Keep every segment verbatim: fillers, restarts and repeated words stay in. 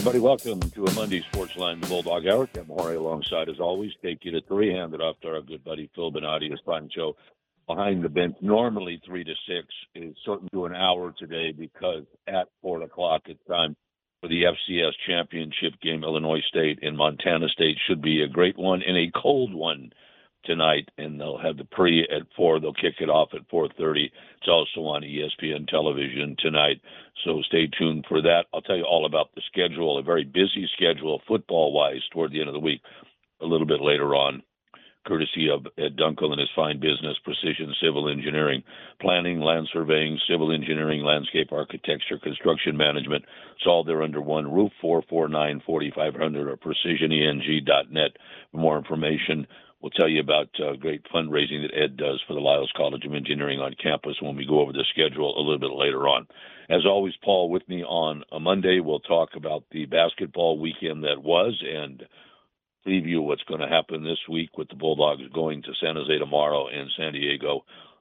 everybody. Welcome to a Monday Sports Line, the Bulldog Hour. Kevin Jorge alongside, as always. Take you to three, hand it off to our good buddy Phil Bonatti, his fun show behind the bench. Normally three to six is shortened to an hour today because at four o'clock it's time for the F C S championship game. Illinois State and Montana State should be a great one and a cold one tonight, and they'll have the pre at four. They'll kick it off at four thirty. It's also on E S P N television tonight, so stay tuned for that. I'll tell you all about the schedule, a very busy schedule football-wise toward the end of the week, a little bit later on, courtesy of Ed Dunkel and his fine business, Precision Civil Engineering, Planning, Land Surveying, Civil Engineering, Landscape Architecture, Construction Management. It's all there under one roof, four four nine, four five zero zero or precision e n g dot net for more information. We'll tell you about uh, great fundraising that Ed does for the Lyles College of Engineering on campus when we go over the schedule a little bit later on. As always, Paul, with me on a Monday, we'll talk about the basketball weekend that was and preview what's going to happen this week with the Bulldogs going to San Jose tomorrow and San Diego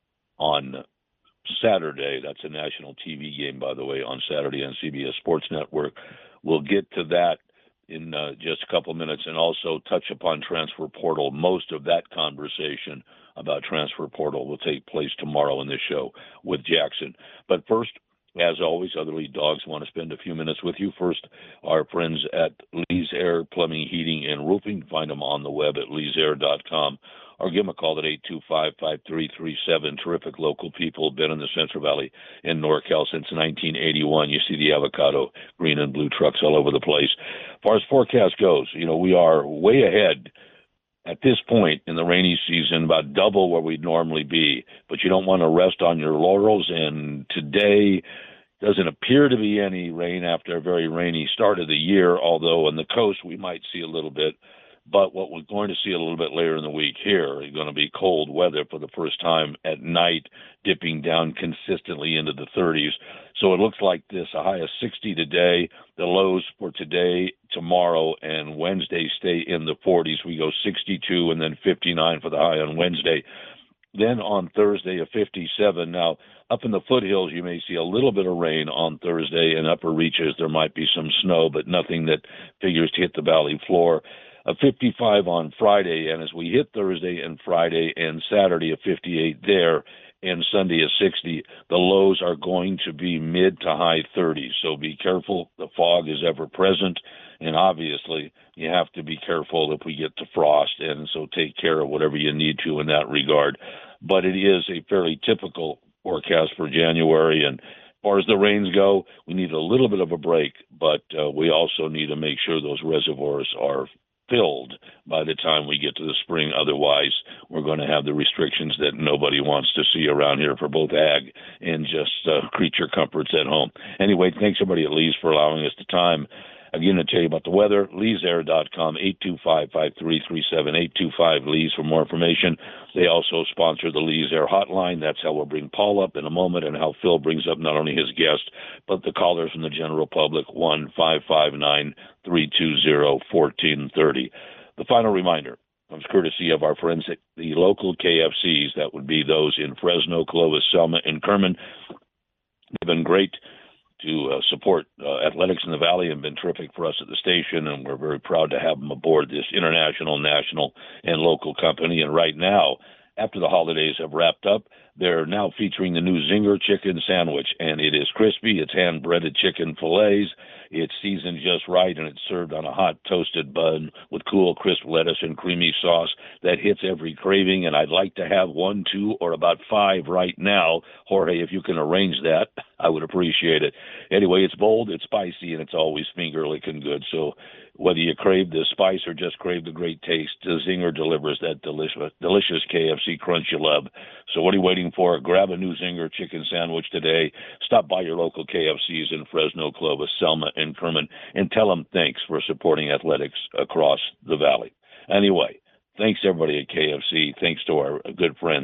on Saturday. That's a national T V game, by the way, on Saturday on C B S Sports Network. We'll get to that in uh, just a couple minutes, and also touch upon transfer portal. Most of that conversation about transfer portal will take place tomorrow in this show with Jackson. But first, as always, other lead dogs want to spend a few minutes with you. First, our friends at Lee's Air Plumbing, Heating, and Roofing. Find them on the web at lees air dot com, or give them a call at eight two five, five three three seven. Terrific local people, been in the Central Valley in NorCal since nineteen eighty-one. You see the avocado, green and blue trucks all over the place. As far as forecast goes, you know, we are way ahead at this point in the rainy season, about double where we'd normally be. But you don't want to rest on your laurels, and today doesn't appear to be any rain after a very rainy start of the year, although on the coast we might see a little bit. But what we're going to see a little bit later in the week here is going to be cold weather for the first time at night, dipping down consistently into the thirties. So it looks like this, a high of sixty today. The lows for today, tomorrow, and Wednesday stay in the forties. We go sixty-two and then fifty-nine for the high on Wednesday. Then on Thursday, a fifty-seven. Now, up in the foothills, you may see a little bit of rain on Thursday. In upper reaches, there might be some snow, but nothing that figures to hit the valley floor. A fifty-five on Friday, and as we hit Thursday and Friday and Saturday, a fifty-eight there, and Sunday a sixty. The lows are going to be mid to high thirties, so be careful. The fog is ever present, and obviously you have to be careful if we get to frost, and so take care of whatever you need to in that regard. But it is a fairly typical forecast for January, and as far as the rains go, we need a little bit of a break, but uh, we also need to make sure those reservoirs are filled by the time we get to the spring. Otherwise, we're going to have the restrictions that nobody wants to see around here for both ag and just uh, creature comforts at home. Anyway, thanks everybody at Lee's for allowing us the time. Again, to tell you about the weather, lees air dot com, eight two five, five three three seven, eight two five, Lees for more information. They also sponsor the Lees Air Hotline. That's how we'll bring Paul up in a moment, and how Phil brings up not only his guest, but the callers from the general public, one five five nine, three two zero, one four three zero. The final reminder comes courtesy of our friends at the local K F Cs. That would be those in Fresno, Clovis, Selma, and Kerman. They've been great to uh, support uh, athletics in the Valley and been terrific for us at the station, and we're very proud to have them aboard this international, national, and local company. And right now, after the holidays have wrapped up, they're now featuring the new Zinger chicken sandwich, and it is crispy. It's hand-breaded chicken fillets. It's seasoned just right, and it's served on a hot toasted bun with cool, crisp lettuce and creamy sauce that hits every craving, and I'd like to have one, two, or about five right now. Jorge, if you can arrange that, I would appreciate it. Anyway, it's bold, it's spicy, and it's always finger-licking good, so whether you crave the spice or just crave the great taste, the Zinger delivers that delicious, delicious K F C crunch you love. So what are you waiting for? Grab a new Zinger chicken sandwich today. Stop by your local K F Cs in Fresno, Clovis, Selma, and Kerman, and tell them thanks for supporting athletics across the Valley. Anyway, thanks everybody at K F C. Thanks to our good friends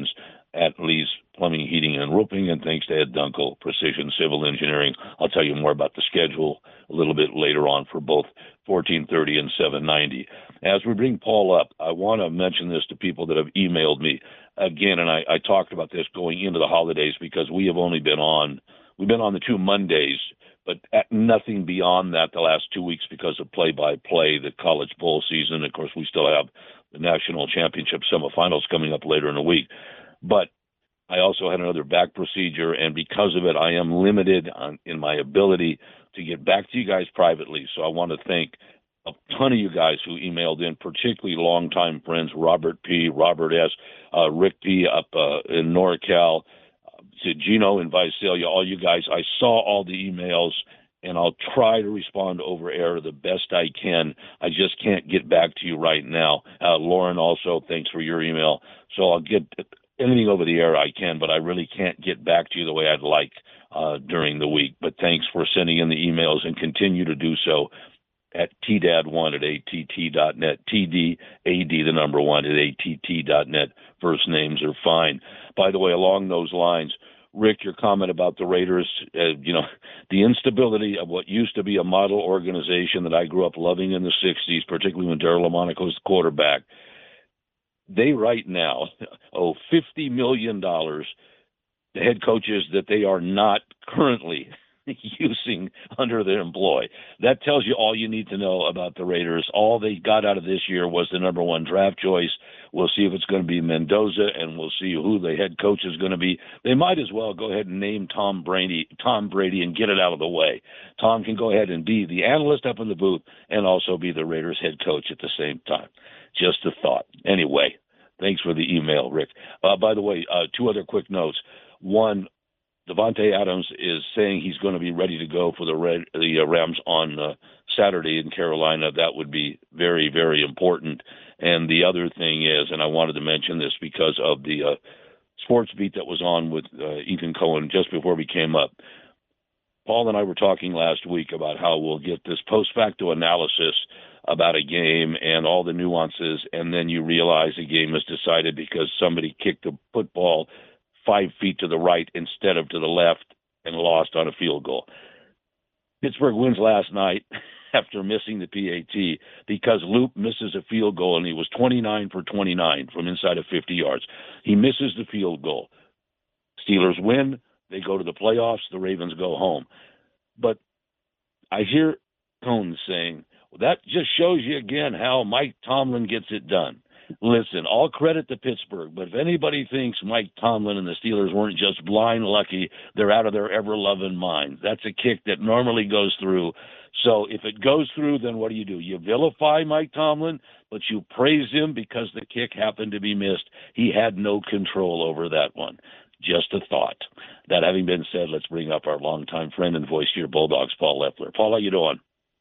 at Lee's Plumbing, Heating, and Roofing, and thanks to Ed Dunkel, Precision Civil Engineering. I'll tell you more about the schedule a little bit later on for both fourteen thirty and seven ninety. As we bring Paul up, I want to mention this to people that have emailed me again, and I, I talked about this going into the holidays because we have only been on, we've been on the two Mondays, but at nothing beyond that the last two weeks because of play-by-play, the college bowl season. Of course, we still have the national championship semifinals coming up later in the week. But I also had another back procedure, and because of it, I am limited on, in my ability to get back to you guys privately. So I want to thank a ton of you guys who emailed in, particularly longtime friends, Robert P., Robert S., uh, Rick P. up uh, in NorCal, uh, to Gino and Visalia, all you guys. I saw all the emails, and I'll try to respond over air the best I can. I just can't get back to you right now. Uh, Lauren, also, thanks for your email. So I'll get anything over the air I can, but I really can't get back to you the way I'd like uh, during the week. But thanks for sending in the emails, and continue to do so at T D A D one at A T T dot net, T D A D, the number one, at A T T dot net. First names are fine. By the way, along those lines, Rick, your comment about the Raiders, uh, you know, the instability of what used to be a model organization that I grew up loving in the sixties, particularly when Darryl LaMonaco was the quarterback, they right now owe fifty million dollars to head coaches that they are not currently using under their employ. That tells you all you need to know about the Raiders. All they got out of this year was the number one draft choice. We'll see if it's going to be Mendoza, and we'll see who the head coach is going to be. They might as well go ahead and name Tom Brady, Tom Brady and get it out of the way. Tom can go ahead and be the analyst up in the booth and also be the Raiders head coach at the same time. Just a thought. Anyway, thanks for the email, Rick. Uh, by the way, uh, two other quick notes. One, Devontae Adams is saying he's going to be ready to go for the Red, the uh, Rams on uh, Saturday in Carolina. That would be very, very important. And the other thing is, and I wanted to mention this because of the uh, sports beat that was on with uh, Ethan Cohen just before we came up. Paul and I were talking last week about how we'll get this post facto analysis about a game and all the nuances, and then you realize a game is decided because somebody kicked a football five feet to the right instead of to the left and lost on a field goal. Pittsburgh wins last night after missing the P A T because Loop misses a field goal, and he was twenty-nine for twenty-nine from inside of fifty yards. He misses the field goal. Steelers win. They go to the playoffs. The Ravens go home. But I hear Cohn saying, well, that just shows you again how Mike Tomlin gets it done. Listen, all credit to Pittsburgh, but if anybody thinks Mike Tomlin and the Steelers weren't just blind lucky, they're out of their ever-loving minds. That's a kick that normally goes through. So if it goes through, then what do you do? You vilify Mike Tomlin, but you praise him because the kick happened to be missed. He had no control over that one. Just a thought. That having been said, let's bring up our longtime friend and voice here, Bulldogs, Paul Leffler. Paul, how you doing?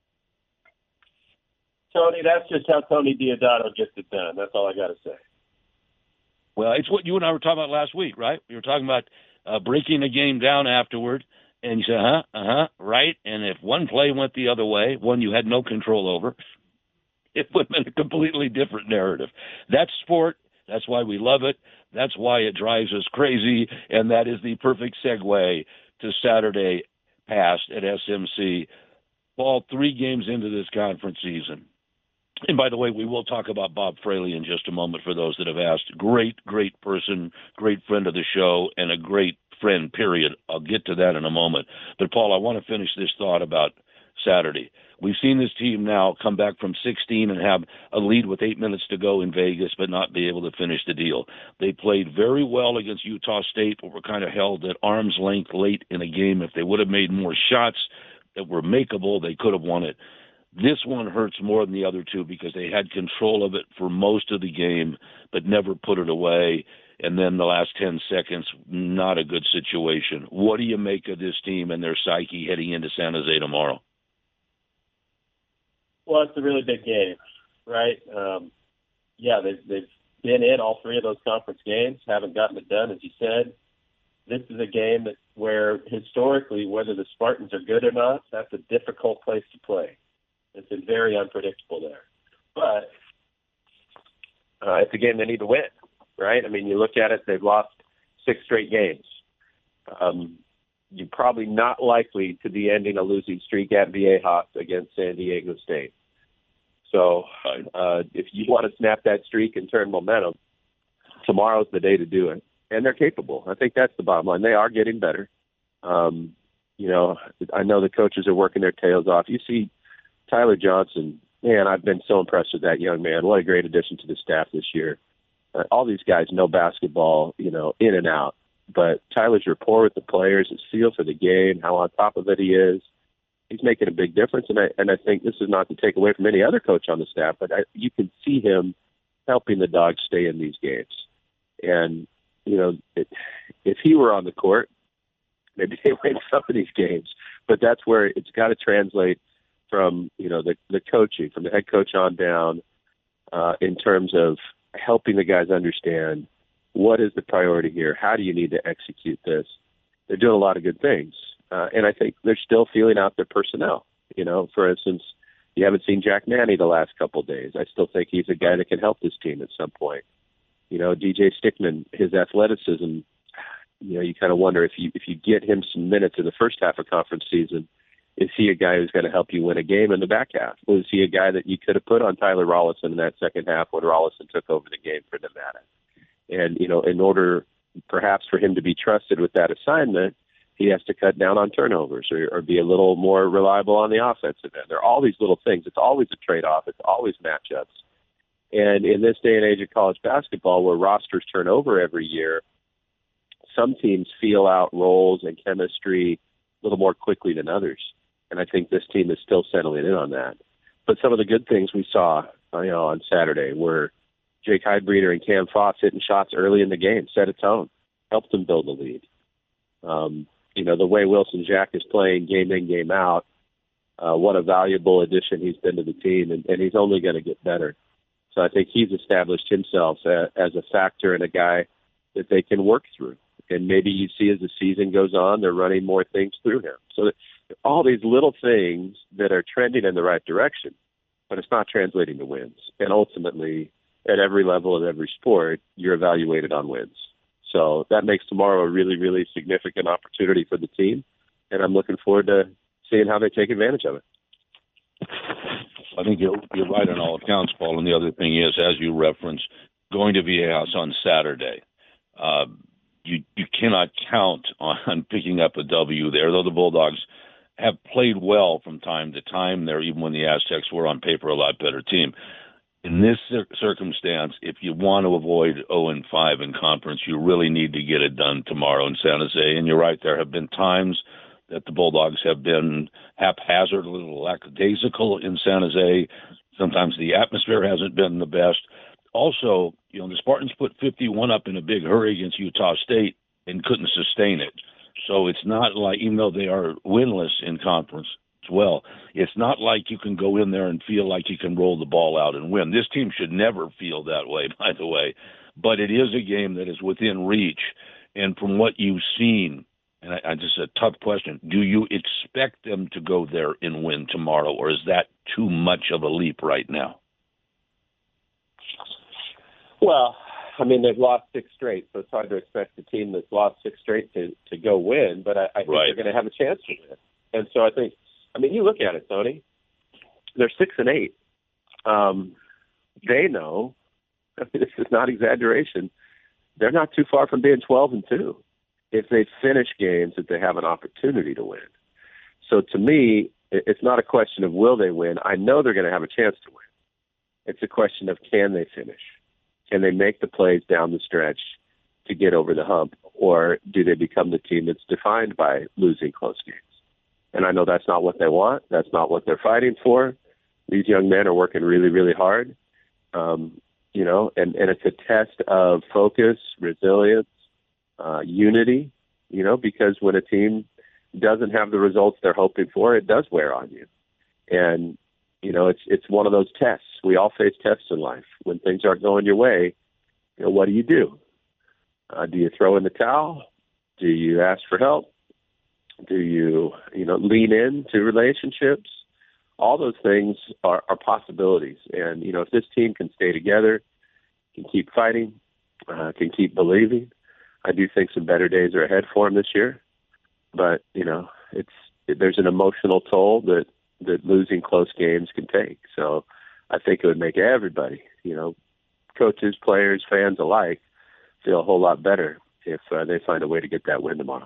Tony, that's just how Tony Diodato gets it done. That's all I got to say. Well, it's what you and I were talking about last week, right? We were talking about uh, breaking the game down afterward, and you said, uh-huh, uh-huh, right? And if one play went the other way, one you had no control over, it would have been a completely different narrative. That's sport. That's why we love it. That's why it drives us crazy, and that is the perfect segue to Saturday past at S M C. Ball three games into this conference season. And by the way, we will talk about Bob Fraley in just a moment for those that have asked. Great, great person, great friend of the show, and a great friend, period. I'll get to that in a moment. But, Paul, I want to finish this thought about Saturday. We've seen this team now come back from sixteen and have a lead with eight minutes to go in Vegas, but not be able to finish the deal. They played very well against Utah State, but were kind of held at arm's length late in a game. If they would have made more shots that were makeable, they could have won it. This one hurts more than the other two because they had control of it for most of the game, but never put it away. And then the last ten seconds, not a good situation. What do you make of this team and their psyche heading into San Jose tomorrow? Well, it's a really big game, right? Um, yeah, they've, they've been in all three of those conference games, haven't gotten it done, as you said. This is a game that where historically, whether the Spartans are good or not, that's a difficult place to play. It's been very unpredictable there. But uh, it's a game they need to win, right? I mean, you look at it, they've lost six straight games. Um, you're probably not likely to be ending a losing streak at Viejas against San Diego State. So uh, if you want to snap that streak and turn momentum, tomorrow's the day to do it. And they're capable. I think that's the bottom line. They are getting better. Um, you know, I know the coaches are working their tails off. You see Tyler Johnson, man, I've been so impressed with that young man. What a great addition to the staff this year. Uh, all these guys know basketball, you know, in and out. But Tyler's rapport with the players, his feel for the game, how on top of it he is, he's making a big difference. And I, and I think this is not to take away from any other coach on the staff, but I, you can see him helping the Dogs stay in these games. And, you know, it, if he were on the court, maybe they win some of these games. But that's where it's got to translate from, you know, the, the coaching, from the head coach on down, uh, in terms of helping the guys understand what is the priority here, how do you need to execute this. They're doing a lot of good things. Uh, and I think they're still feeling out their personnel. You know, for instance, you haven't seen Jack Manny the last couple of days. I still think he's a guy that can help this team at some point. You know, D J Stickman, his athleticism, you know, you kind of wonder if you if you get him some minutes in the first half of conference season, is he a guy who's going to help you win a game in the back half? Or is he a guy that you could have put on Tyler Rollison in that second half when Rollison took over the game for Nevada? And, you know, in order perhaps for him to be trusted with that assignment, he has to cut down on turnovers or, or be a little more reliable on the offensive end. There are all these little things. It's always a trade-off. It's always matchups. And in this day and age of college basketball where rosters turn over every year, some teams feel out roles and chemistry a little more quickly than others. And I think this team is still settling in on that. But some of the good things we saw, you know, on Saturday were Jake Heidbreeder and Cam Foss hitting shots early in the game, set a tone, helped them build the lead. Um, you know, the way Wilson Jack is playing game in, game out, uh, what a valuable addition he's been to the team, and, and he's only going to get better. So I think he's established himself a, as a factor and a guy that they can work through. And maybe you see as the season goes on, they're running more things through him. So that all these little things that are trending in the right direction, but it's not translating to wins. And ultimately, at every level of every sport, you're evaluated on wins. So that makes tomorrow a really, really significant opportunity for the team. And I'm looking forward to seeing how they take advantage of it. I think you're, you're right on all accounts, Paul. And the other thing is, as you referenced, going to Viejas on Saturday, uh, you you cannot count on picking up a W there, though the Bulldogs have played well from time to time there, even when the Aztecs were on paper a lot better team. In this cir- circumstance, if you want to avoid oh and five in conference, you really need to get it done tomorrow in San Jose. And you're right, there have been times that the Bulldogs have been haphazard, a little lackadaisical in San Jose. Sometimes the atmosphere hasn't been the best. Also, you know, the Spartans put fifty-one up in a big hurry against Utah State and couldn't sustain it. So it's not like, even though they are winless in conference as well, it's not like you can go in there and feel like you can roll the ball out and win. This team should never feel that way, by the way. But it is a game that is within reach. And from what you've seen, and I, I just a tough question, do you expect them to go there and win tomorrow, or is that too much of a leap right now? Well, I mean, they've lost six straight, so it's hard to expect a team that's lost six straight to, to go win, but I, I think right. they're going to have a chance to win. And so I think, I mean, you look at it, Tony, they're six and eight. Um, they know, I mean, this is not exaggeration, they're not too far from being twelve and two if they finish games that they have an opportunity to win. So to me, it's not a question of will they win. I know they're going to have a chance to win. It's a question of can they finish? Can they make the plays down the stretch to get over the hump, or do they become the team that's defined by losing close games? And I know that's not what they want. That's not what they're fighting for. These young men are working really, really hard, um, you know, and, and it's a test of focus, resilience, uh, unity, you know, because when a team doesn't have the results they're hoping for, it does wear on you. And you know, it's it's one of those tests. We all face tests in life. When things aren't going your way, you know, what do you do? Uh, do you throw in the towel? Do you ask for help? Do you, you know, lean into relationships? All those things are, are possibilities. And, you know, if this team can stay together, can keep fighting, uh, can keep believing, I do think some better days are ahead for him this year. But, you know, it's there's an emotional toll that, that losing close games can take. So I think it would make everybody, you know, coaches, players, fans alike, feel a whole lot better if uh, they find a way to get that win tomorrow.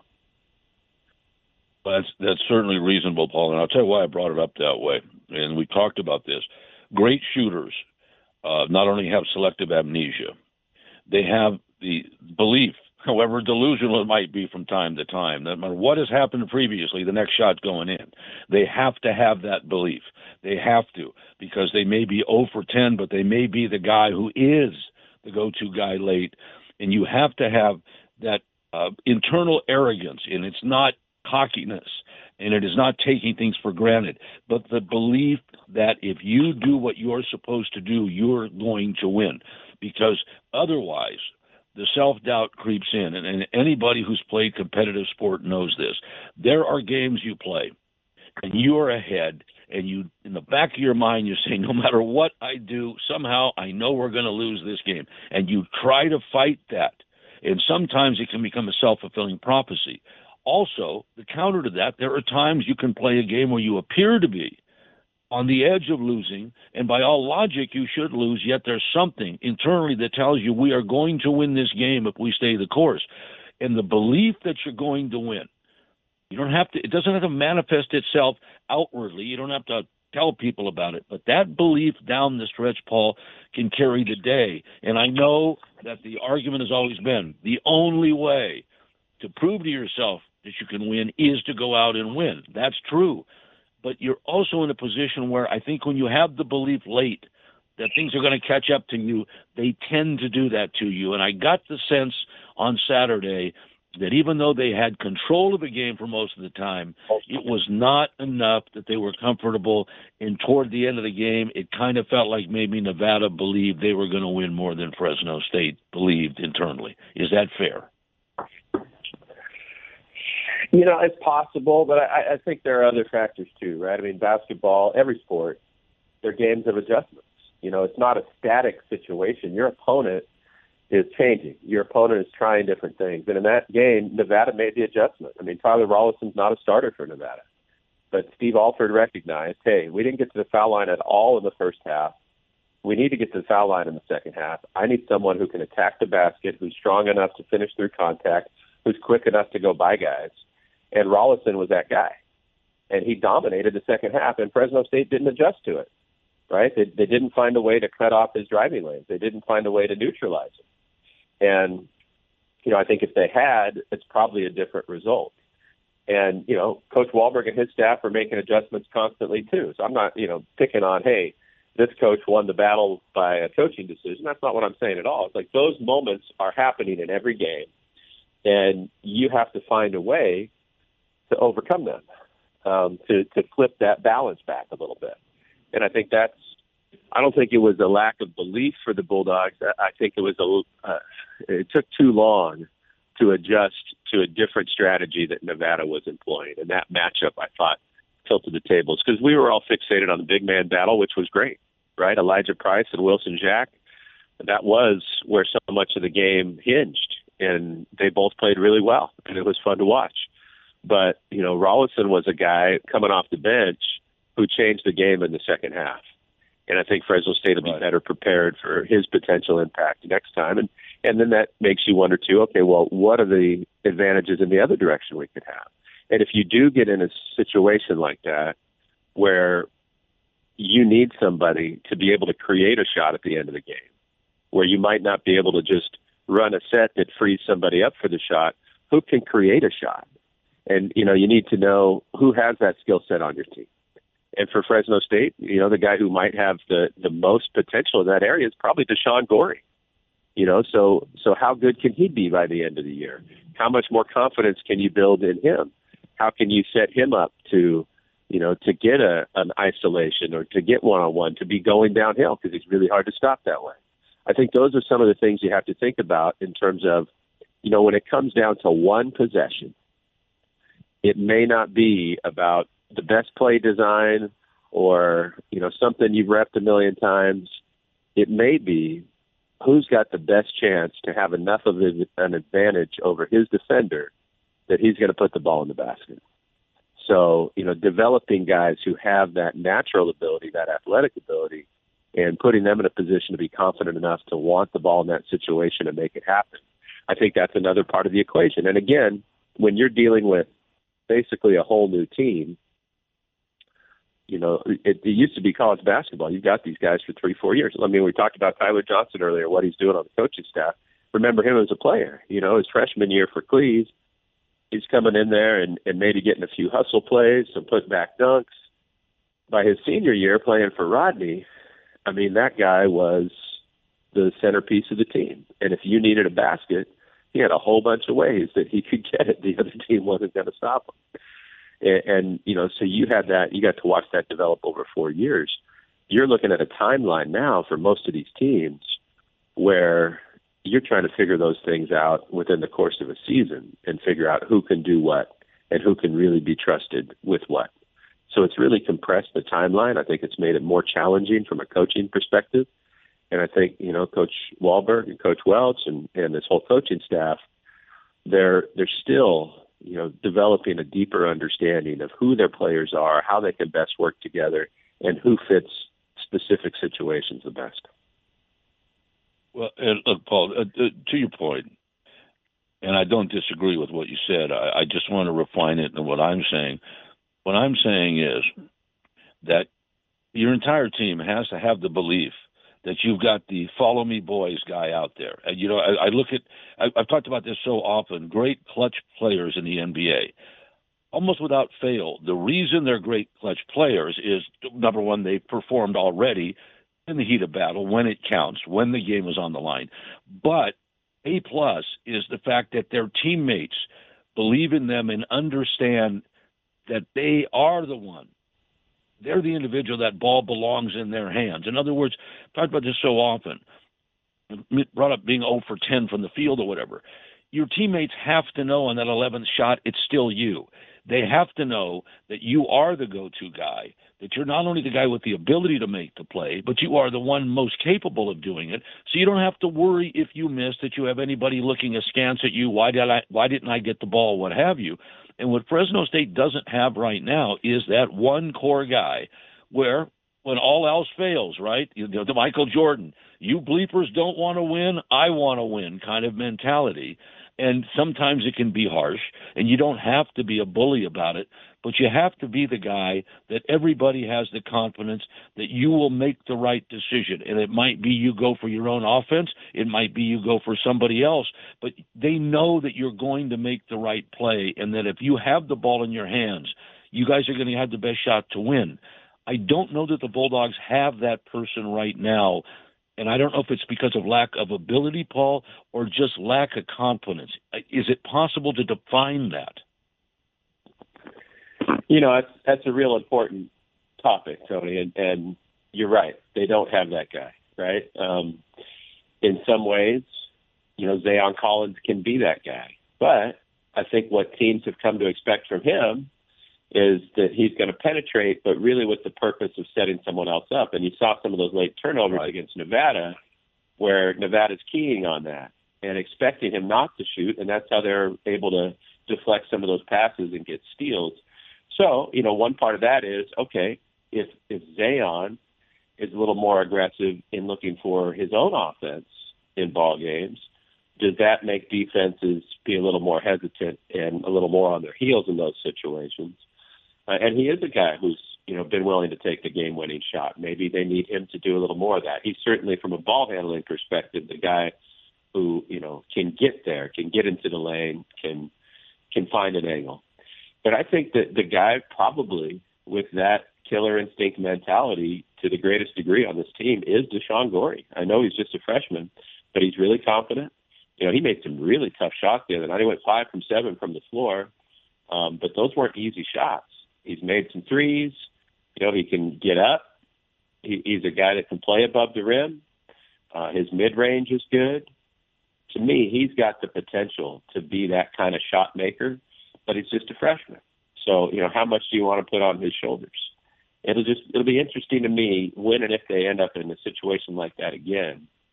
That's that's certainly reasonable, Paul. And I'll tell you why I brought it up that way. And we talked about this. Great shooters uh, not only have selective amnesia, they have the belief, however delusional it might be from time to time, that no matter what has happened previously, the next shot's going in. They have to have that belief. They have to, because they may be zero for ten, but they may be the guy who is the go-to guy late. And you have to have that uh, internal arrogance, and it's not cockiness, and it is not taking things for granted, but the belief that if you do what you're supposed to do, you're going to win. Because otherwise, the self-doubt creeps in, and, and anybody who's played competitive sport knows this. There are games you play, and you are ahead, and you, in the back of your mind, you say, no matter what I do, somehow I know we're going to lose this game. And you try to fight that. And sometimes it can become a self-fulfilling prophecy. Also, the counter to that, there are times you can play a game where you appear to be on the edge of losing, and by all logic, you should lose, yet there's something internally that tells you we are going to win this game if we stay the course. And the belief that you're going to win, you don't have to, it doesn't have to manifest itself outwardly. You don't have to tell people about it. But that belief down the stretch, Paul, can carry the day. And I know that the argument has always been the only way to prove to yourself that you can win is to go out and win. That's true. But you're also in a position where I think when you have the belief late that things are going to catch up to you, they tend to do that to you. And I got the sense on Saturday that even though they had control of the game for most of the time, it was not enough that they were comfortable. And toward the end of the game, it kind of felt like maybe Nevada believed they were going to win more than Fresno State believed internally. Is that fair? You know, it's possible, but I, I think there are other factors too, right? I mean, basketball, every sport, they're games of adjustments. You know, it's not a static situation. Your opponent is changing. Your opponent is trying different things. And in that game, Nevada made the adjustment. I mean, Tyler Rollison's not a starter for Nevada. But Steve Alford recognized, hey, we didn't get to the foul line at all in the first half. We need to get to the foul line in the second half. I need someone who can attack the basket, who's strong enough to finish through contact, who's quick enough to go by guys. And Rollison was that guy. And he dominated the second half, and Fresno State didn't adjust to it, right? They, they didn't find a way to cut off his driving lanes. They didn't find a way to neutralize him. And, you know, I think if they had, it's probably a different result. And, you know, Coach Wahlberg and his staff are making adjustments constantly, too. So I'm not, you know, picking on, hey, this coach won the battle by a coaching decision. That's not what I'm saying at all. It's like those moments are happening in every game, and you have to find a way to overcome them, um, to, to flip that balance back a little bit. And I think that's, I don't think it was a lack of belief for the Bulldogs. I think it was a, uh, it took too long to adjust to a different strategy that Nevada was employing. And that matchup, I thought, tilted the tables because we were all fixated on the big man battle, which was great, right? Elijah Price and Wilson Jack. That was where so much of the game hinged, and they both played really well, and it was fun to watch. But, you know, Rollison was a guy coming off the bench who changed the game in the second half. And I think Fresno State will be right. better prepared for his potential impact next time. And and then that makes you wonder, too, okay, well, what are the advantages in the other direction we could have? And if you do get in a situation like that where you need somebody to be able to create a shot at the end of the game, where you might not be able to just run a set that frees somebody up for the shot, who can create a shot? And, you know, you need to know who has that skill set on your team. And for Fresno State, you know, the guy who might have the, the most potential in that area is probably Deshaun Gorey. You know, so so how good can he be by the end of the year? How much more confidence can you build in him? How can you set him up to, you know, to get a an isolation or to get one-on-one, to be going downhill because he's really hard to stop that way? I think those are some of the things you have to think about in terms of, you know, when it comes down to one possession, it may not be about the best play design or, you know, something you've repped a million times. It may be who's got the best chance to have enough of an advantage over his defender that he's going to put the ball in the basket. So, you know, developing guys who have that natural ability, that athletic ability, and putting them in a position to be confident enough to want the ball in that situation and make it happen. I think that's another part of the equation. And again, when you're dealing with basically a whole new team, you know, it, it used to be college basketball. You've got these guys for three, four years. I mean, we talked about Tyler Johnson earlier, what he's doing on the coaching staff. Remember him as a player. You know, his freshman year for Cleves, he's coming in there and, and maybe getting a few hustle plays, some put-back dunks. By his senior year playing for Rodney, I mean, that guy was the centerpiece of the team. And if you needed a basket, he had a whole bunch of ways that he could get it. The other team wasn't going to stop him. And, and, you know, so you had that, you got to watch that develop over four years. You're looking at a timeline now for most of these teams where you're trying to figure those things out within the course of a season and figure out who can do what and who can really be trusted with what. So it's really compressed the timeline. I think it's made it more challenging from a coaching perspective. And I think, you know, Coach Wahlberg and Coach Welch and, and this whole coaching staff, they're they're still, you know, developing a deeper understanding of who their players are, how they can best work together, and who fits specific situations the best. Well, uh, look, Paul, uh, uh, to your point, and I don't disagree with what you said. I, I just want to refine it in what I'm saying. What I'm saying is that your entire team has to have the belief that you've got the follow me boys guy out there. And, you know, I, I look at, I, I've talked about this so often, great clutch players in the N B A. Almost without fail, the reason they're great clutch players is, number one, they've performed already in the heat of battle when it counts, when the game is on the line. But A plus is the fact that their teammates believe in them and understand that they are the one. They're the individual. That ball belongs in their hands. In other words, I've talked about this so often, brought up being zero for ten from the field or whatever. Your teammates have to know on that eleventh shot, it's still you. They have to know that you are the go-to guy, that you're not only the guy with the ability to make the play, but you are the one most capable of doing it. So you don't have to worry if you miss, that you have anybody looking askance at you. Why did I, why didn't I get the ball? What have you? And what Fresno State doesn't have right now is that one core guy where when all else fails, right, you know, the Michael Jordan, you bleepers don't want to win, I want to win kind of mentality. And sometimes it can be harsh, and you don't have to be a bully about it, but you have to be the guy that everybody has the confidence that you will make the right decision. And it might be you go for your own offense. It might be you go for somebody else. But they know that you're going to make the right play, and that if you have the ball in your hands, you guys are going to have the best shot to win. I don't know that the Bulldogs have that person right now. And I don't know if it's because of lack of ability, Paul, or just lack of confidence. Is it possible to define that? You know, that's, that's a real important topic, Tony, and, and you're right. They don't have that guy, right? Um, in some ways, you know, Zayon Collins can be that guy. But I think what teams have come to expect from him is that he's going to penetrate, but really with the purpose of setting someone else up. And you saw some of those late turnovers right. against Nevada, where Nevada's keying on that and expecting him not to shoot, and that's how they're able to deflect some of those passes and get steals. So, you know, one part of that is, okay, if, if Zayon is a little more aggressive in looking for his own offense in ball games, does that make defenses be a little more hesitant and a little more on their heels in those situations? Uh, and he is a guy who's, you know, been willing to take the game-winning shot. Maybe they need him to do a little more of that. He's certainly, from a ball-handling perspective, the guy who, you know, can get there, can get into the lane, can can find an angle. But I think that the guy probably with that killer instinct mentality to the greatest degree on this team is Deshaun Gorey. I know he's just a freshman, but he's really confident. You know, he made some really tough shots the other night. He went five from seven from the floor, um, but those weren't easy shots. He's made some threes. You know, he can get up. He, he's a guy that can play above the rim. Uh, his mid-range is good. To me, he's got the potential to be that kind of shot maker, but he's just a freshman. So, you know, how much do you want to put on his shoulders? It'll just, it'll be interesting to me when and if they end up in a situation like that again,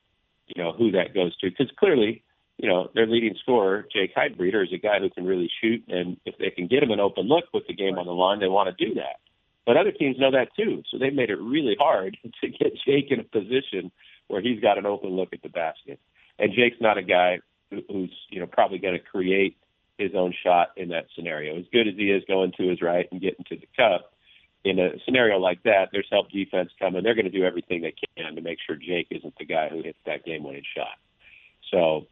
you know, who that goes to. Because clearly, you know, their leading scorer, Jake Heidbreder, is a guy who can really shoot, and if they can get him an open look with the game on the line, they want to do that. But other teams know that too, so they've made it really hard to get Jake in a position where he's got an open look at the basket. And Jake's not a guy who, who's, you know, probably going to create his own shot in that scenario. As good as he is going to his right and getting to the cup, in a scenario like that, there's help defense coming. They're going to do everything they can to make sure Jake isn't the guy who hits that game-winning shot. So,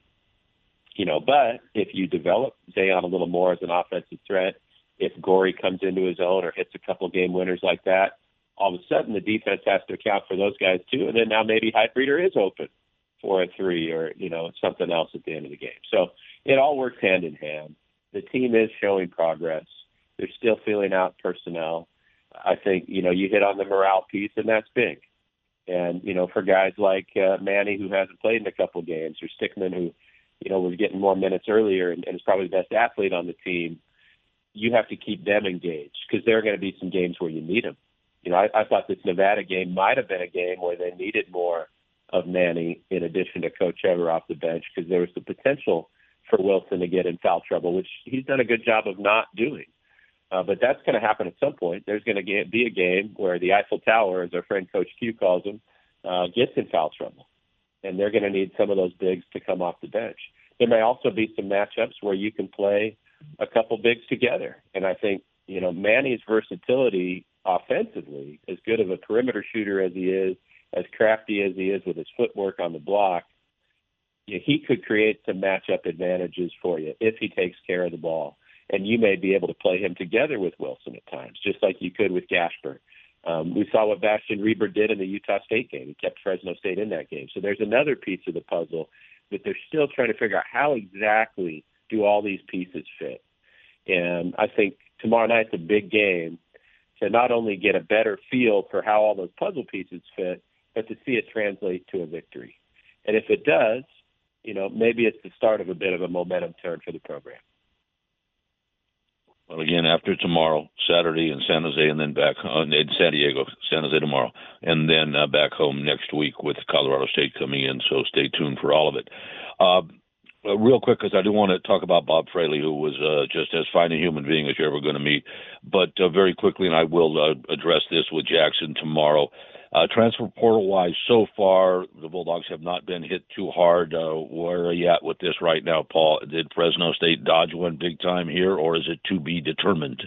you know, but if you develop Zayon a little more as an offensive threat, if Gorey comes into his own or hits a couple game winners like that, all of a sudden the defense has to account for those guys too. And then now maybe Heidbreder is open for a three or, you know, something else at the end of the game. So it all works hand in hand. The team is showing progress. They're still filling out personnel. I think, you know, you hit on the morale piece, and that's big. And, you know, for guys like uh, Manny, who hasn't played in a couple games, or Stickman, who, you know, was getting more minutes earlier and, and is probably the best athlete on the team, you have to keep them engaged because there are going to be some games where you need them. You know, I, I thought this Nevada game might have been a game where they needed more of Manny in addition to Coach Ever off the bench because there was the potential for Wilson to get in foul trouble, which he's done a good job of not doing. Uh, but that's going to happen at some point. There's going to be a game where the Eiffel Tower, as our friend Coach Q calls him, uh, gets in foul trouble. And they're going to need some of those bigs to come off the bench. There may also be some matchups where you can play a couple bigs together. And I think, you know, Manny's versatility offensively, as good of a perimeter shooter as he is, as crafty as he is with his footwork on the block, you know, he could create some matchup advantages for you if he takes care of the ball. And you may be able to play him together with Wilson at times, just like you could with Gasper. Um, we saw what Bastian Reber did in the Utah State game. He kept Fresno State in that game. So there's another piece of the puzzle that they're still trying to figure out how exactly do all these pieces fit. And I think tomorrow night's a big game to not only get a better feel for how all those puzzle pieces fit, but to see it translate to a victory. And if it does, you know, maybe it's the start of a bit of a momentum turn for the program. Well, again, after tomorrow, Saturday in San Jose, and then back uh, in San Diego, San Jose tomorrow, and then uh, back home next week with Colorado State coming in. So stay tuned for all of it. Uh, real quick, because I do want to talk about Bob Fraley, who was uh, just as fine a human being as you're ever going to meet. But uh, very quickly, and I will uh, address this with Jackson tomorrow. Uh, transfer portal-wise, so far, the Bulldogs have not been hit too hard. Uh, where are you at with this right now, Paul? Did Fresno State dodge one big time here, or is it to be determined?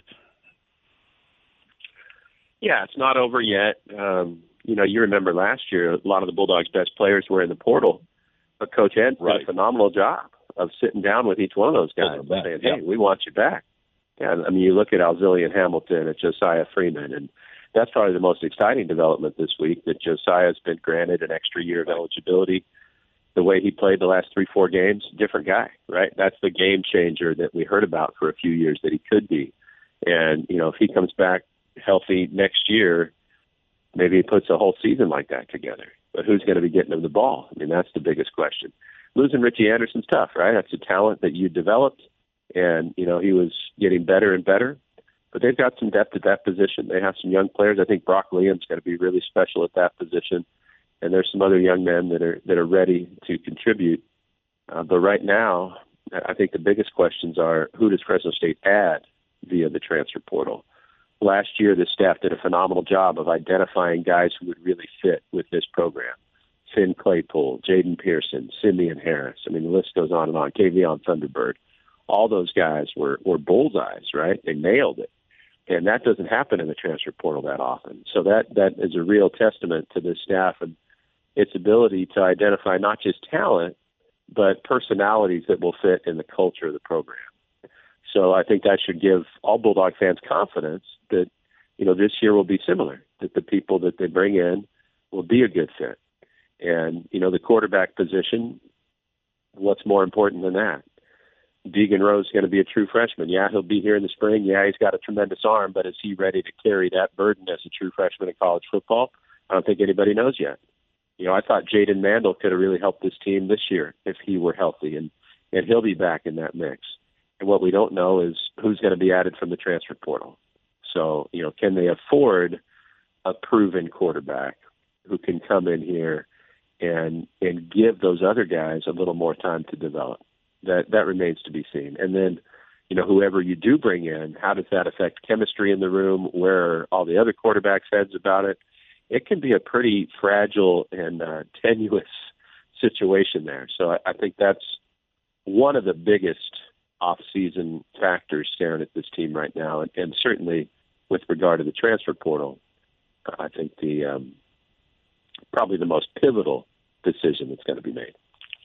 Yeah, it's not over yet. Um, you know, you remember last year, a lot of the Bulldogs' best players were in the portal, but Coach Ed did right. a phenomenal job of sitting down with each one of those guys and saying, hey, yeah. we want you back. Yeah, I mean, you look at Alzillian Hamilton and Josiah Freeman, and that's probably the most exciting development this week, that Josiah's been granted an extra year of eligibility. The way he played the last three, four games, different guy, right? That's the game changer that we heard about for a few years that he could be. And, you know, if he comes back healthy next year, maybe he puts a whole season like that together. But who's going to be getting him the ball? I mean, that's the biggest question. Losing Richie Anderson's tough, right? That's a talent that you developed, and, you know, he was getting better and better. But they've got some depth at that position. They have some young players. I think Brock Liam's going to be really special at that position. And there's some other young men that are that are ready to contribute. Uh, but right now, I think the biggest questions are, who does Fresno State add via the transfer portal? Last year, the staff did a phenomenal job of identifying guys who would really fit with this program. Finn Claypool, Jaden Pearson, Simeon Harris. I mean, the list goes on and on. Kavion Thunderbird. All those guys were, were bullseyes, right? They nailed it. And that doesn't happen in the transfer portal that often. So that that is a real testament to the staff and its ability to identify not just talent, but personalities that will fit in the culture of the program. So I think that should give all Bulldog fans confidence that, you know, this year will be similar, that the people that they bring in will be a good fit. And, you know, the quarterback position, what's more important than that? Deegan Rose is going to be a true freshman. Yeah, he'll be here in the spring. Yeah, he's got a tremendous arm, but is he ready to carry that burden as a true freshman in college football? I don't think anybody knows yet. You know, I thought Jaden Mandel could have really helped this team this year if he were healthy, and, and he'll be back in that mix. And what we don't know is who's going to be added from the transfer portal. So, you know, can they afford a proven quarterback who can come in here and and give those other guys a little more time to develop. That that remains to be seen. And then, you know, whoever you do bring in, how does that affect chemistry in the room? Where are all the other quarterbacks' heads about it? It can be a pretty fragile and uh, tenuous situation there. So I, I think that's one of the biggest off-season factors staring at this team right now, and, and certainly with regard to the transfer portal, I think the um, probably the most pivotal decision that's going to be made.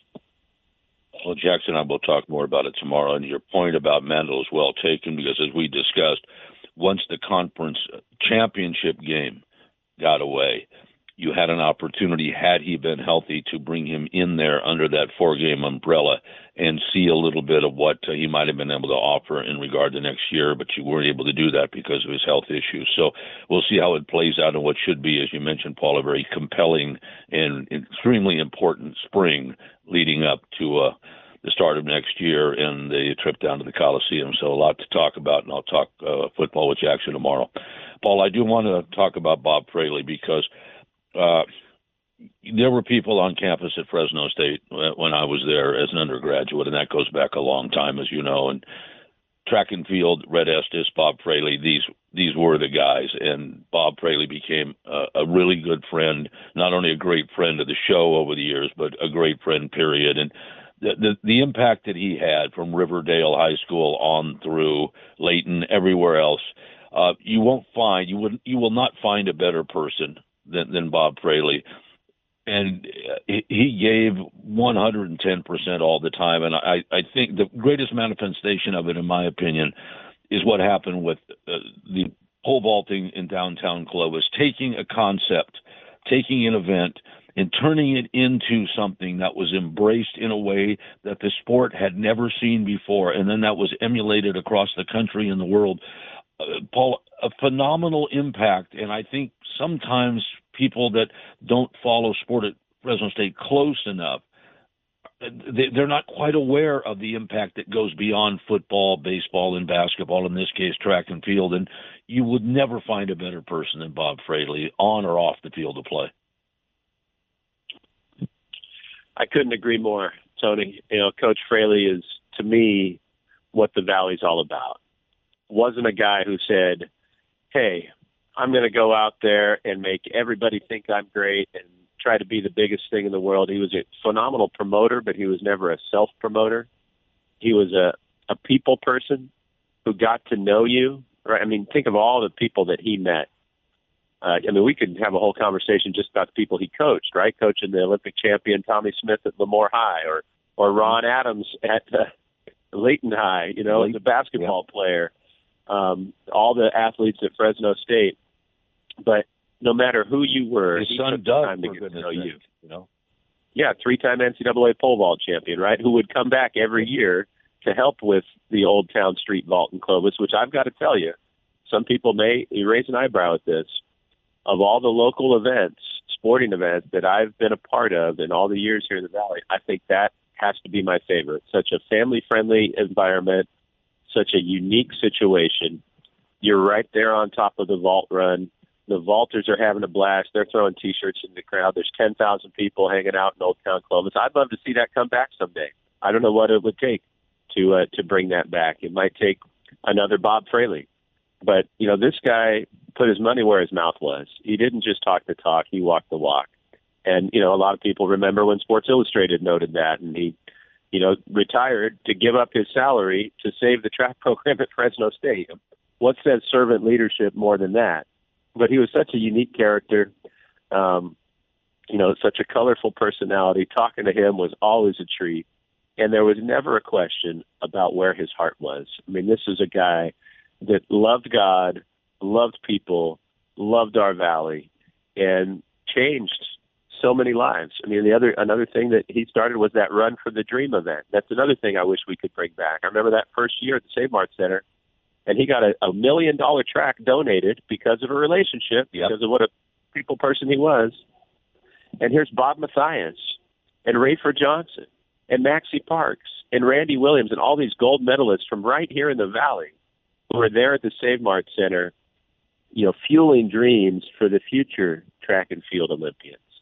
Well, Jackson and I will talk more about it tomorrow, and your point about Mandel is well taken because, as we discussed, once the conference championship game got away, you had an opportunity, had he been healthy, to bring him in there under that four-game umbrella and see a little bit of what uh, he might have been able to offer in regard to next year, but you weren't able to do that because of his health issues. So we'll see how it plays out in what should be, as you mentioned, Paul, a very compelling and extremely important spring leading up to uh, the start of next year and the trip down to the Coliseum. So a lot to talk about, and I'll talk uh, football with Jackson tomorrow. Paul, I do want to talk about Bob Fraley because Uh, there were people on campus at Fresno State when I was there as an undergraduate, and that goes back a long time, as you know. And track and field, Red Estes, Bob Fraley, these these were the guys. And Bob Fraley became a, a really good friend, not only a great friend of the show over the years, but a great friend, period. And the the, the impact that he had from Riverdale High School on through Layton, everywhere else, uh, you won't find, you would you will not find a better person Than, than Bob Fraley. And he gave one hundred ten percent all the time. And I, I think the greatest manifestation of it, in my opinion, is what happened with uh, the pole vaulting in downtown Clovis, taking a concept, taking an event, and turning it into something that was embraced in a way that the sport had never seen before. And then that was emulated across the country and the world. Uh, Paul, a phenomenal impact, and I think sometimes people that don't follow sport at Fresno State close enough, they, they're not quite aware of the impact that goes beyond football, baseball, and basketball, in this case track and field, and you would never find a better person than Bob Fraley on or off the field of play. I couldn't agree more, Tony. You know, Coach Fraley is, to me, what the Valley's all about. Wasn't a guy who said, hey, I'm going to go out there and make everybody think I'm great and try to be the biggest thing in the world. He was a phenomenal promoter, but he was never a self-promoter. He was a, a people person who got to know you, right? I mean, think of all the people that he met. Uh, I mean, we could have a whole conversation just about the people he coached, right? Coaching the Olympic champion Tommy Smith at Lemoore High, or or Ron Adams at uh, Layton High, you know, as a basketball yeah. player. Um, all the athletes at Fresno State. But no matter who you were, his he son took Doug, time to get to know you. you know? Yeah, three-time N C double A pole vault champion, right? Who would come back every year to help with the Old Town Street Vault in Clovis, which I've got to tell you, some people may raise an eyebrow at this. Of all the local events, sporting events that I've been a part of in all the years here in the Valley, I think that has to be my favorite. Such a family-friendly environment, such a unique situation. You're right there on top of the vault run. The vaulters are having a blast. They're throwing T-shirts in the crowd. There's ten thousand people hanging out in Old Town Clovis. I'd love to see that come back someday. I don't know what it would take to uh, to bring that back. It might take another Bob Fraley. But, you know, this guy put his money where his mouth was. He didn't just talk the talk. He walked the walk. And, you know, a lot of people remember when Sports Illustrated noted that. And he, you know, retired to give up his salary to save the track program at Fresno State. What says servant leadership more than that? But he was such a unique character, um, you know, such a colorful personality. Talking to him was always a treat. And there was never a question about where his heart was. I mean, this is a guy that loved God, loved people, loved our Valley, and changed so many lives. I mean, the other another thing that he started was that Run for the Dream event. That's another thing I wish we could bring back. I remember that first year at the Save Mart Center, and he got a, a million dollar track donated because of a relationship, yep. because of what a people person he was. And here's Bob Mathias and Rayford Johnson and Maxie Parks and Randy Williams and all these gold medalists from right here in the Valley who are there at the Save Mart Center, you know, fueling dreams for the future track and field Olympians.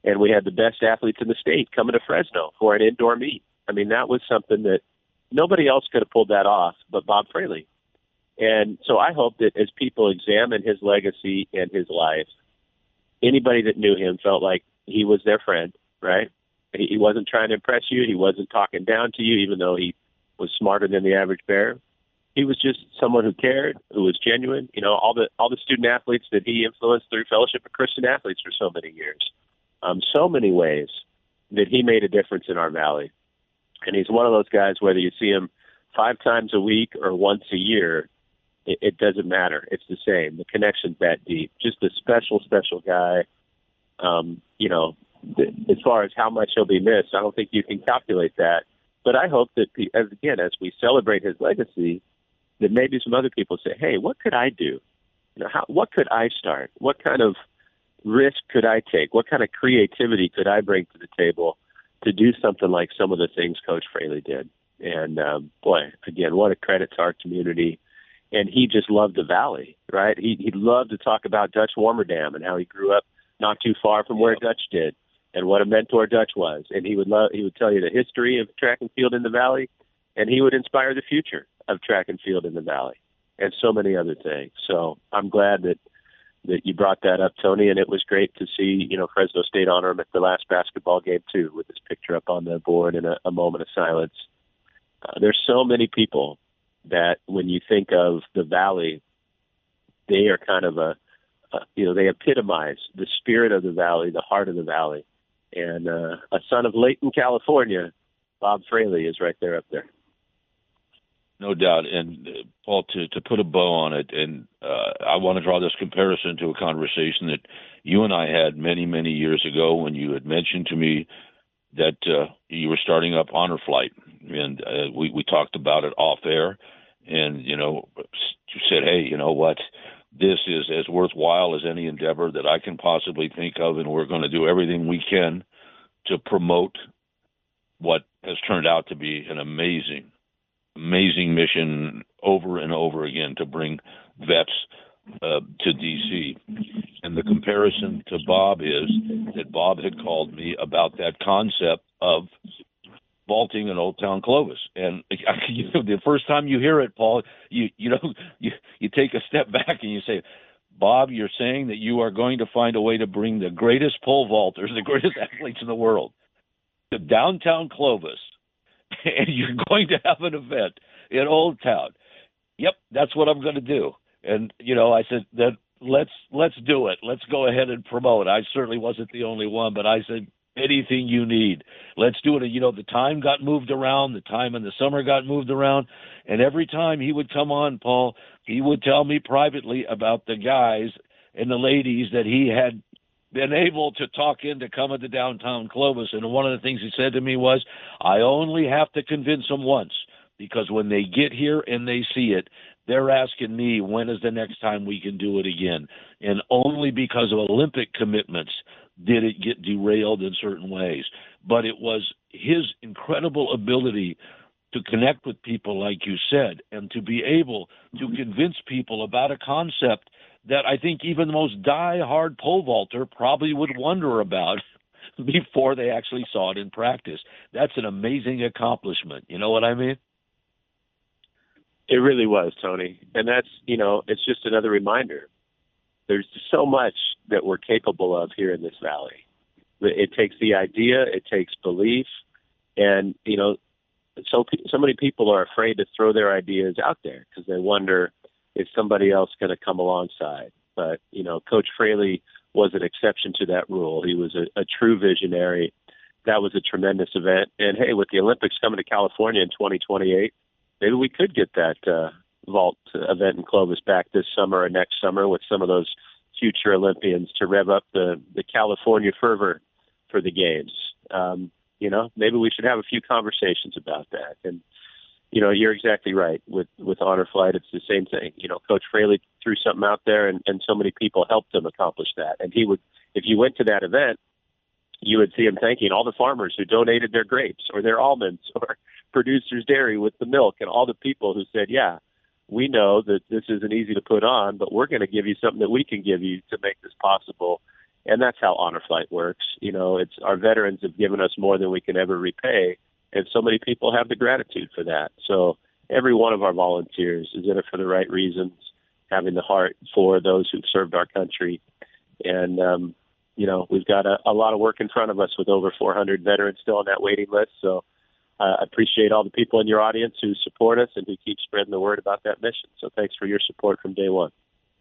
and we had the best athletes in the state coming to Fresno for an indoor meet. I mean, that was something that nobody else could have pulled that off but Bob Fraley. And so I hope that as people examine his legacy and his life, anybody that knew him felt like he was their friend, right? He wasn't trying to impress you. He wasn't talking down to you, even though he was smarter than the average bear. He was just someone who cared, who was genuine. You know, all the all the student athletes that he influenced through Fellowship of Christian Athletes for so many years. Um, so many ways that he made a difference in our valley. And he's one of those guys, whether you see him five times a week or once a year, it, it doesn't matter. It's the same. The connection's that deep. Just a special, special guy. Um, you know, th- as far as how much he'll be missed, I don't think you can calculate that. But I hope that, the, as again, as we celebrate his legacy, that maybe some other people say, hey, what could I do? You know, how, what could I start? What kind of risk could I take? What kind of creativity could I bring to the table to do something like some of the things Coach Fraley did? And, um, boy, again, what a credit to our community. And he just loved the Valley, right? He, he loved to talk about Dutch Warmerdam and how he grew up not too far from where Dutch did and what a mentor Dutch was. And he would love, he would tell you the history of track and field in the Valley, and he would inspire the future of track and field in the Valley and so many other things. So I'm glad that, that you brought that up, Tony, and it was great to see, you know, Fresno State honor him at the last basketball game too, with his picture up on the board and a, a moment of silence. Uh, there's so many people that when you think of the Valley, they are kind of a, a you know, they epitomize the spirit of the Valley, the heart of the Valley. And uh, a son of Layton, California, Bob Fraley is right there up there. No doubt. And, uh, Paul, to, to put a bow on it, and uh, I want to draw this comparison to a conversation that you and I had many, many years ago when you had mentioned to me that uh, you were starting up Honor Flight. And uh, we, we talked about it off air. And, you know, you said, hey, you know what? This is as worthwhile as any endeavor that I can possibly think of, and we're going to do everything we can to promote what has turned out to be an amazing amazing mission over and over again to bring vets uh, to D C. And the comparison to Bob is that Bob had called me about that concept of vaulting in Old Town Clovis. And you know, the first time you hear it, Paul, you you know you, you take a step back and you say, Bob, you're saying that you are going to find a way to bring the greatest pole vaulters, the greatest athletes in the world, to downtown Clovis, and you're going to have an event in Old Town. Yep, that's what I'm going to do. And, you know, I said, that let's let's do it. Let's go ahead and promote. I certainly wasn't the only one, but I said, anything you need, let's do it. You know, the time got moved around. The time in the summer got moved around. And every time he would come on, Paul, he would tell me privately about the guys and the ladies that he had been able to talk into coming to downtown Clovis. And one of the things he said to me was, I only have to convince them once, because when they get here and they see it, they're asking me, when is the next time we can do it again? And only because of Olympic commitments did it get derailed in certain ways. But it was his incredible ability to connect with people, like you said, and to be able to convince people about a concept that I think even the most die-hard pole vaulter probably would wonder about before they actually saw it in practice. That's an amazing accomplishment. You know what I mean? It really was, Tony. And that's, you know, it's just another reminder. There's so much that we're capable of here in this valley. It takes the idea, it takes belief, and, you know, so, so many people are afraid to throw their ideas out there because they wonder, is somebody else going to come alongside? But, you know, Coach Fraley was an exception to that rule. He was a, a true visionary. That was a tremendous event. And, hey, with the Olympics coming to California in twenty twenty-eight, maybe we could get that uh, vault event in Clovis back this summer or next summer with some of those future Olympians to rev up the, the California fervor for the games. Um, you know, maybe we should have a few conversations about that. And, you know, you're exactly right. With with Honor Flight, it's the same thing. You know, Coach Fraley threw something out there, and, and so many people helped him accomplish that. And he would, if you went to that event, you would see him thanking all the farmers who donated their grapes or their almonds or Producers Dairy with the milk, and all the people who said, yeah, we know that this isn't easy to put on, but we're going to give you something that we can give you to make this possible. And that's how Honor Flight works. You know, it's our veterans have given us more than we can ever repay, and so many people have the gratitude for that. So every one of our volunteers is in it for the right reasons, having the heart for those who've served our country. And, um, you know, we've got a, a lot of work in front of us with over four hundred veterans still on that waiting list. So uh, I appreciate all the people in your audience who support us and who keep spreading the word about that mission. So thanks for your support from day one.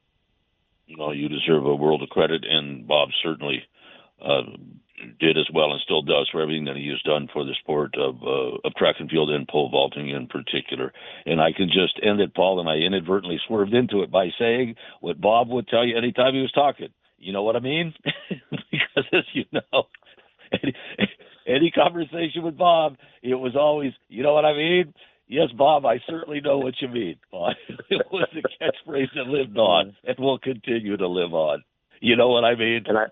Well, you deserve a world of credit, and Bob certainly uh, did as well and still does for everything that he has done for the sport of uh, of track and field and pole vaulting in particular. And I can just end it, Paul, and I inadvertently swerved into it by saying what Bob would tell you anytime he was talking. You know what I mean? Because as you know, any, any conversation with Bob, it was always, you know what I mean? Yes, Bob, I certainly know what you mean. It was a catchphrase that lived on and will continue to live on. You know what I mean? And I,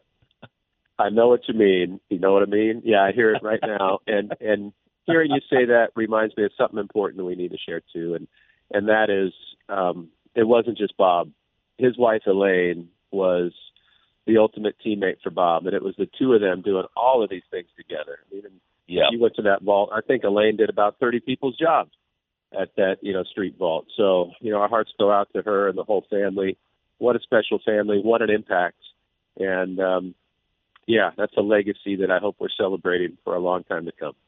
I know what you mean. You know what I mean? Yeah, I hear it right now. And and hearing you say that reminds me of something important that we need to share too. And and that is, um, it wasn't just Bob. His wife Elaine was the ultimate teammate for Bob, and it was the two of them doing all of these things together. I mean, yeah, you went to that vault. I think Elaine did about thirty people's jobs at that, you know, street vault. So, you know, our hearts go out to her and the whole family. What a special family. What an impact. And, um, yeah, that's a legacy that I hope we're celebrating for a long time to come.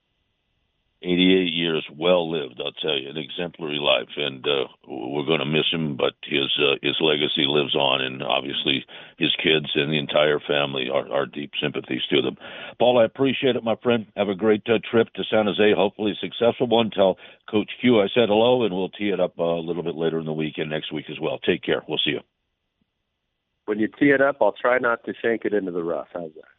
eighty-eight years well lived, I'll tell you, an exemplary life, and uh, we're going to miss him, but his uh, his legacy lives on, and obviously his kids and the entire family, our, our deep sympathies to them. Paul, I appreciate it, my friend. Have a great uh, trip to San Jose, hopefully a successful one. Tell Coach Q I said hello, and we'll tee it up uh, a little bit later in the week and next week as well. Take care. We'll see you. When you tee it up, I'll try not to shank it into the rough. How's that?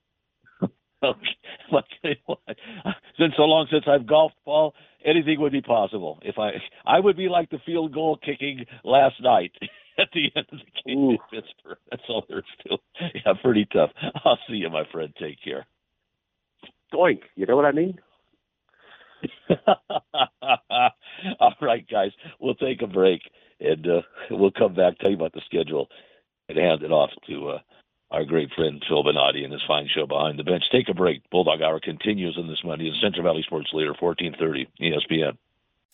Okay. Since so long since I've golfed, Paul, anything would be possible. If I, I would be like the field goal kicking last night at the end of the game in Pittsburgh. That's all there is to it. Yeah, pretty tough. I'll see you, my friend. Take care. Doink. You know what I mean? All right, guys. We'll take a break, and uh, we'll come back, tell you about the schedule, and hand it off to uh, our great friend Phil Bonatti and his fine show Behind the Bench. Take a break. Bulldog Hour continues on this Monday in Central Valley Sports Leader, fourteen thirty E S P N.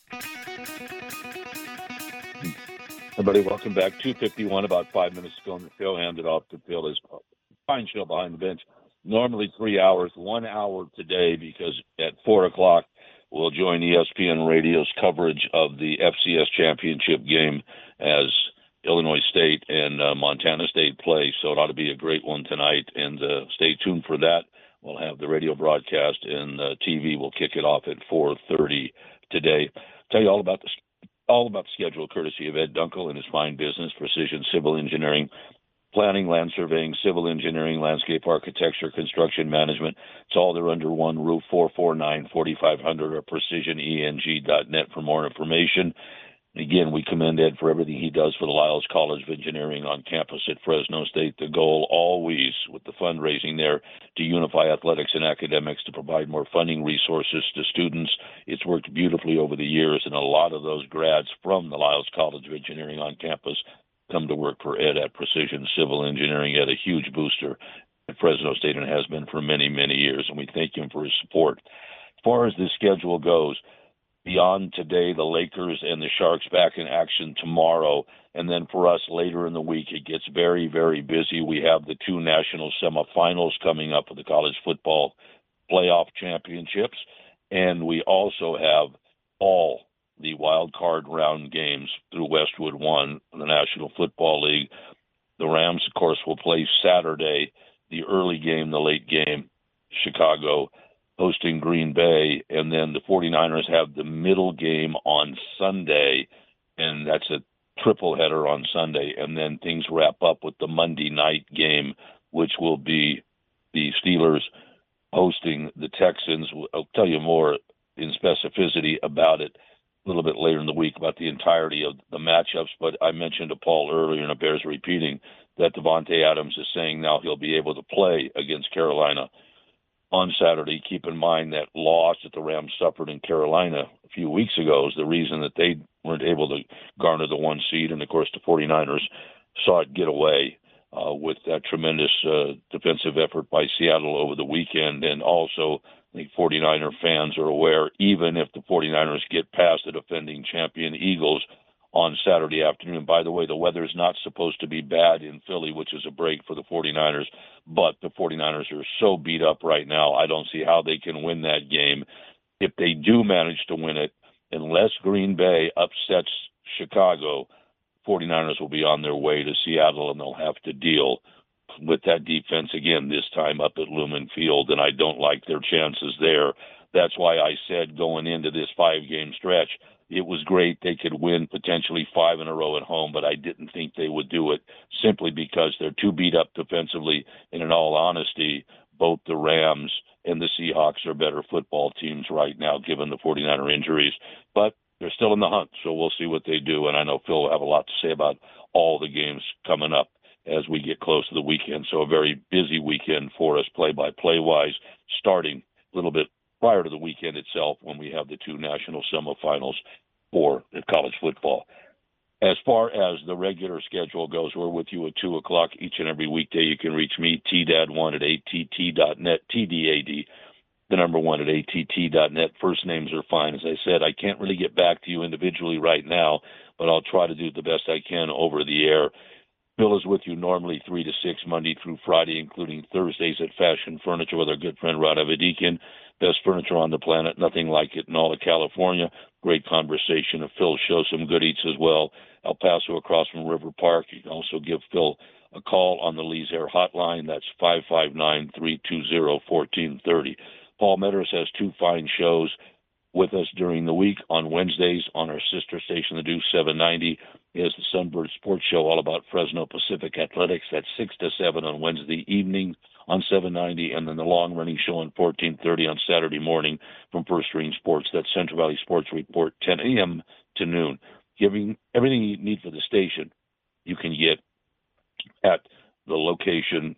Everybody, welcome back. two fifty-one, about five minutes ago on the show. Handed off to Phil, his fine show Behind the Bench. Normally three hours, one hour today, because at four o'clock we'll join E S P N Radio's coverage of the F C S championship game as Illinois State and uh, Montana State play, so it ought to be a great one tonight, and uh, stay tuned for that. We'll have the radio broadcast, and uh, T V will kick it off at four thirty today. Tell you all about the all about the schedule, courtesy of Ed Dunkel and his fine business, Precision Civil Engineering, Planning, Land Surveying, Civil Engineering, Landscape Architecture, Construction Management. It's all there under one roof. Four four nine, four five zero zero or precision e n g dot net for more information. Again, we commend Ed for everything he does for the Lyles College of Engineering on campus at Fresno State. The goal always with the fundraising there to unify athletics and academics, to provide more funding resources to students. It's worked beautifully over the years, and a lot of those grads from the Lyles College of Engineering on campus come to work for Ed at Precision Civil Engineering. Ed, a huge booster at Fresno State, and has been for many, many years, and we thank him for his support. As far as the schedule goes, beyond today, the Lakers and the Sharks back in action tomorrow. And then for us later in the week, it gets very, very busy. We have the two national semifinals coming up for the college football playoff championships. And we also have all the wild card round games through Westwood One, the National Football League. The Rams, of course, will play Saturday, the early game, the late game, Chicago hosting Green Bay, and then the 49ers have the middle game on Sunday, and that's a triple header on Sunday, and then things wrap up with the Monday night game, which will be the Steelers hosting the Texans. I'll tell you more in specificity about it a little bit later in the week, about the entirety of the matchups, but I mentioned to Paul earlier, and it bears repeating, that Devontae Adams is saying now he'll be able to play against Carolina on Saturday. Keep in mind that loss that the Rams suffered in Carolina a few weeks ago is the reason that they weren't able to garner the one seed. And, of course, the 49ers saw it get away uh, with that tremendous uh, defensive effort by Seattle over the weekend. And also, I think 49er fans are aware, even if the 49ers get past the defending champion Eagles on Saturday afternoon. By the way, the weather is not supposed to be bad in Philly, which is a break for the 49ers, but the 49ers are so beat up right now, I don't see how they can win that game. If they do manage to win it, unless Green Bay upsets Chicago, 49ers will be on their way to Seattle, and they'll have to deal with that defense again, this time up at Lumen Field, and I don't like their chances there. That's why I said going into this five-game stretch, it was great they could win potentially five in a row at home, but I didn't think they would do it simply because they're too beat up defensively. And in all honesty, both the Rams and the Seahawks are better football teams right now, given the 49er injuries. But they're still in the hunt, so we'll see what they do. And I know Phil will have a lot to say about all the games coming up as we get close to the weekend. So a very busy weekend for us play-by-play-wise, starting a little bit prior to the weekend itself when we have the two national semifinals for college football. As far as the regular schedule goes, we're with you at two o'clock each and every weekday. You can reach me, T D A D one at A T T dot net, T D A D, the number one at A T T dot net. First names are fine. As I said, I can't really get back to you individually right now, but I'll try to do the best I can over the air. Bill is with you normally three to six, Monday through Friday, including Thursdays at Fashion Furniture with our good friend Rod Avedikian. Best furniture on the planet, nothing like it in all of California. Great conversation. If Phil shows some good eats as well. El Paso across from River Park. You can also give Phil a call on the Lee's Air hotline. That's five five nine, three two zero, one four three zero. Paul Metters has two fine shows with us during the week. On Wednesdays on our sister station, the Deuce seven ninety, is the Sunbird Sports Show all about Fresno Pacific Athletics. That's six to seven on Wednesday evening on seven ninety, and then the long-running show on fourteen thirty on Saturday morning from First String Sports. That's Central Valley Sports Report, ten a.m. to noon. Giving everything you need for the station, you can get at the location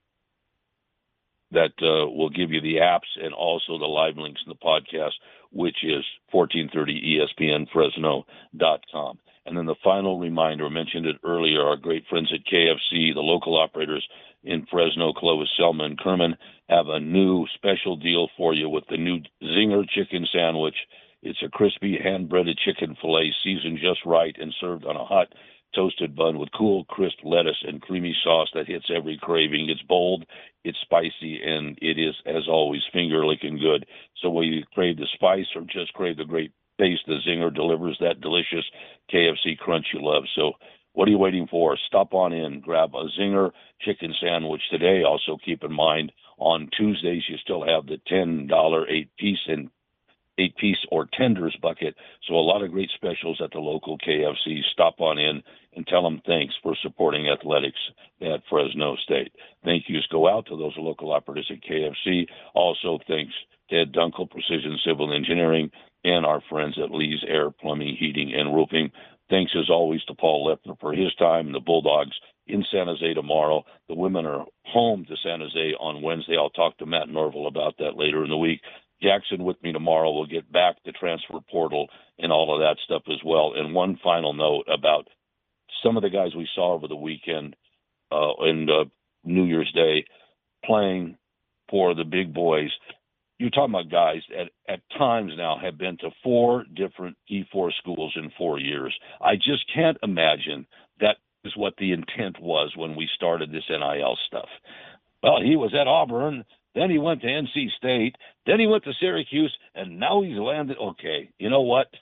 that uh, will give you the apps and also the live links in the podcast, which is fourteen thirty E S P N Fresno dot com. And then the final reminder, I mentioned it earlier, our great friends at K F C, the local operators in Fresno, Clovis, Selma, and Kerman, have a new special deal for you with the new Zinger Chicken Sandwich. It's a crispy hand-breaded chicken filet seasoned just right and served on a hot toasted bun with cool, crisp lettuce and creamy sauce that hits every craving. It's bold, it's spicy, and it is, as always, finger-licking good. So whether you crave the spice or just crave the great taste, the Zinger delivers that delicious K F C crunch you love. So what are you waiting for? Stop on in, grab a Zinger chicken sandwich today. Also keep in mind, on Tuesdays, you still have the ten dollars eight-piece and eight-piece or tenders bucket. So a lot of great specials at the local K F C. Stop on in and tell them thanks for supporting athletics at Fresno State. Thank yous go out to those local operators at K F C. Also, thanks to Ed Dunkel, Precision Civil Engineering, and our friends at Lee's Air Plumbing, Heating, and Roofing. Thanks, as always, to Paul Leffler for his time and the Bulldogs in San Jose tomorrow. The women are home to San Jose on Wednesday. I'll talk to Matt Norville about that later in the week. Jackson with me tomorrow. We'll get back to transfer portal and all of that stuff as well. And one final note about some of the guys we saw over the weekend uh, and uh, New Year's Day playing for the big boys. You're talking about guys at, at times now have been to four different E four schools in four years. I just can't imagine that is what the intent was when we started this N I L stuff. Well, he was at Auburn, then he went to N C State, then he went to Syracuse, and now he's landed. Okay, you know what?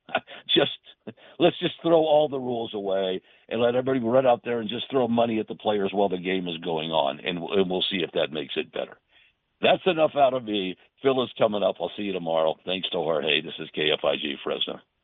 just let's just throw all the rules away and let everybody run out there and just throw money at the players while the game is going on, and, and we'll see if that makes it better. That's enough out of me. Phil is coming up. I'll see you tomorrow. Thanks to Jorge. This is K F I G Fresno.